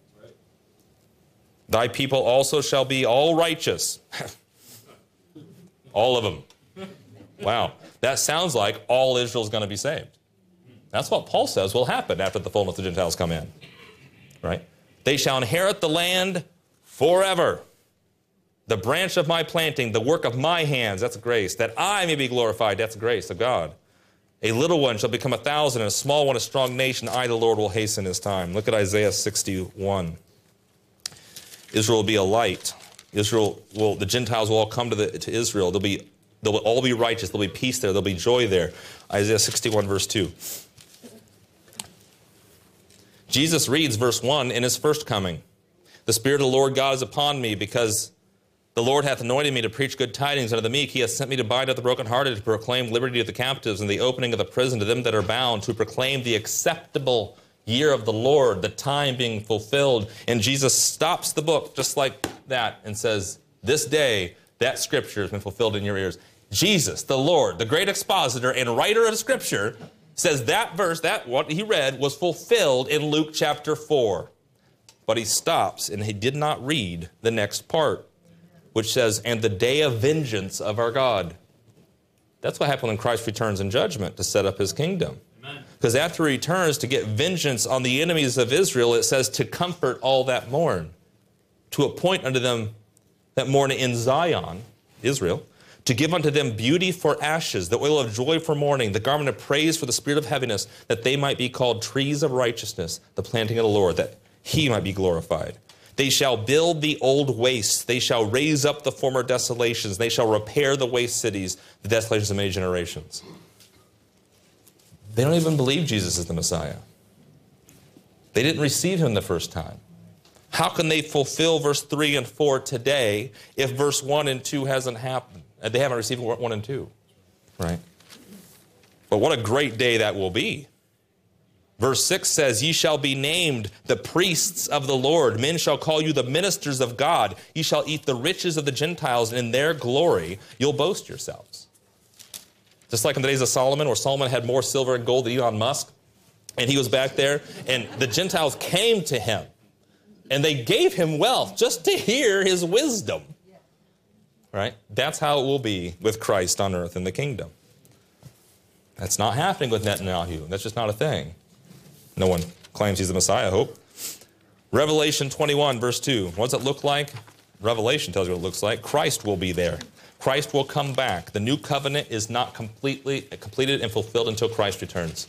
Speaker 1: Thy people also shall be all righteous. All of them. Wow. That sounds like all Israel's going to be saved. That's what Paul says will happen after the fullness of the Gentiles come in. Right? They shall inherit the land forever. The branch of my planting, the work of my hands, that's grace. That I may be glorified, that's grace of God. A little one shall become a thousand, and a small one a strong nation. I, the Lord, will hasten his time. Look at Isaiah sixty-one. Israel will be a light. Israel will, the Gentiles will all come to, the, to Israel. They'll be, they'll all be righteous. There'll be peace there. There'll be joy there. Isaiah sixty-one, verse two. Jesus reads verse one in his first coming. The Spirit of the Lord God is upon me, because the Lord hath anointed me to preach good tidings unto the meek. He hath sent me to bind up the brokenhearted, to proclaim liberty to the captives, and the opening of the prison to them that are bound, to proclaim the acceptable year of the Lord, the time being fulfilled. And Jesus stops the book just like that and says, this day, that scripture has been fulfilled in your ears. Jesus, the Lord, the great expositor and writer of scripture, says that verse, that what he read, was fulfilled in Luke chapter four. But he stops and he did not read the next part, which says, and the day of vengeance of our God. That's what happened when Christ returns in judgment to set up his kingdom. Because after he returns to get vengeance on the enemies of Israel, it says to comfort all that mourn, to appoint unto them that mourn in Zion, Israel, to give unto them beauty for ashes, the oil of joy for mourning, the garment of praise for the spirit of heaviness, that they might be called trees of righteousness, the planting of the Lord, that he might be glorified. They shall build the old wastes. They shall raise up the former desolations. They shall repair the waste cities, the desolations of many generations. They don't even believe Jesus is the Messiah. They didn't receive him the first time. How can they fulfill verse three and four today if verse one and two hasn't happened? They haven't received one and two, right? But what a great day that will be. Verse six says, ye shall be named the priests of the Lord. Men shall call you the ministers of God. Ye shall eat the riches of the Gentiles, and in their glory you'll boast yourselves. Just like in the days of Solomon, where Solomon had more silver and gold than Elon Musk, and he was back there, and the Gentiles came to him, and they gave him wealth just to hear his wisdom. Right? That's how it will be with Christ on earth in the kingdom. That's not happening with Netanyahu. That's just not a thing. No one claims he's the Messiah, I hope. Revelation twenty-one, verse two. What does it look like? Revelation tells you what it looks like. Christ will be there. Christ will come back. The new covenant is not completely completed and fulfilled until Christ returns.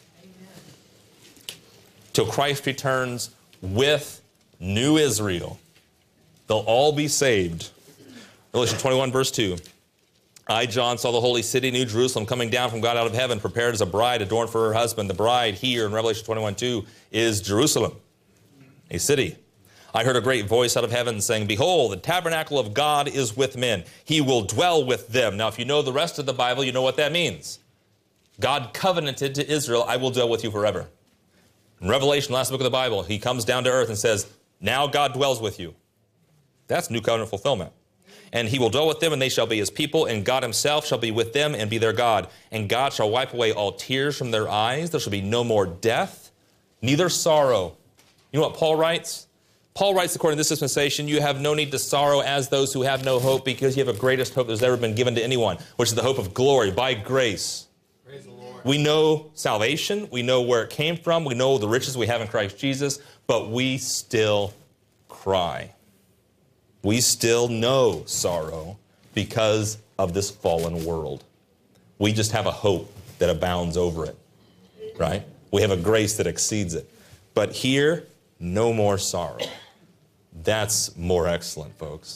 Speaker 1: Till Christ returns with new Israel. They'll all be saved. Revelation twenty-one, verse two. I, John, saw the holy city, New Jerusalem, coming down from God out of heaven, prepared as a bride adorned for her husband. The bride here in Revelation twenty-one, two is Jerusalem, a city. I heard a great voice out of heaven saying, behold, the tabernacle of God is with men. He will dwell with them. Now, if you know the rest of the Bible, you know what that means. God covenanted to Israel, I will dwell with you forever. In Revelation, last book of the Bible, he comes down to earth and says, now God dwells with you. That's new covenant fulfillment. And he will dwell with them, and they shall be his people, and God himself shall be with them and be their God. And God shall wipe away all tears from their eyes. There shall be no more death, neither sorrow. You know what Paul writes? Paul writes, according to this dispensation, you have no need to sorrow as those who have no hope, because you have a greatest hope that's ever been given to anyone, which is the hope of glory by grace. Praise the Lord. We know salvation. We know where it came from. We know the riches we have in Christ Jesus, but we still cry. We still know sorrow because of this fallen world. We just have a hope that abounds over it, right? We have a grace that exceeds it. But here, no more sorrow. That's more excellent, folks.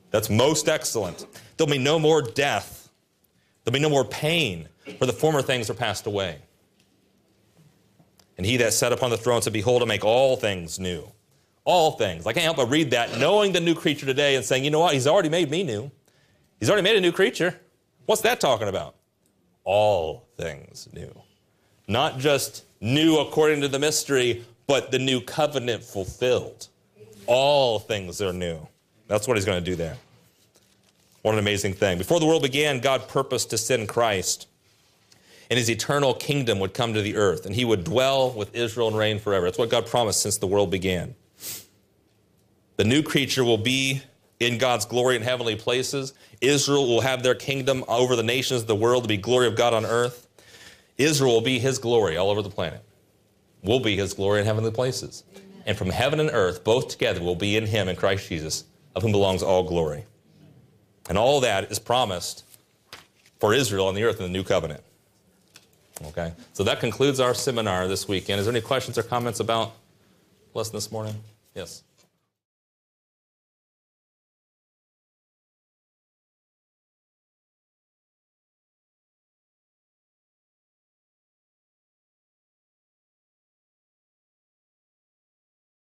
Speaker 1: That's most excellent. There'll be no more death. There'll be no more pain, for the former things are passed away. And he that sat upon the throne said, behold, I make all things new. All things. I can't help but read that, knowing the new creature today and saying, you know what? He's already made me new. He's already made a new creature. What's that talking about? All things new. Not just new according to the mystery, but the new covenant fulfilled. All things are new. That's what he's going to do there. What an amazing thing. Before the world began, God purposed to send Christ, and his eternal kingdom would come to the earth, and he would dwell with Israel and reign forever. That's what God promised since the world began. The new creature will be in God's glory in heavenly places. Israel will have their kingdom over the nations of the world to be glory of God on earth. Israel will be his glory all over the planet. Will be his glory in heavenly places. Amen. And from heaven and earth, both together will be in him, in Christ Jesus, of whom belongs all glory. And all that is promised for Israel on the earth in the new covenant. Okay, so that concludes our seminar this weekend. Is there any questions or comments about the lesson this morning? Yes.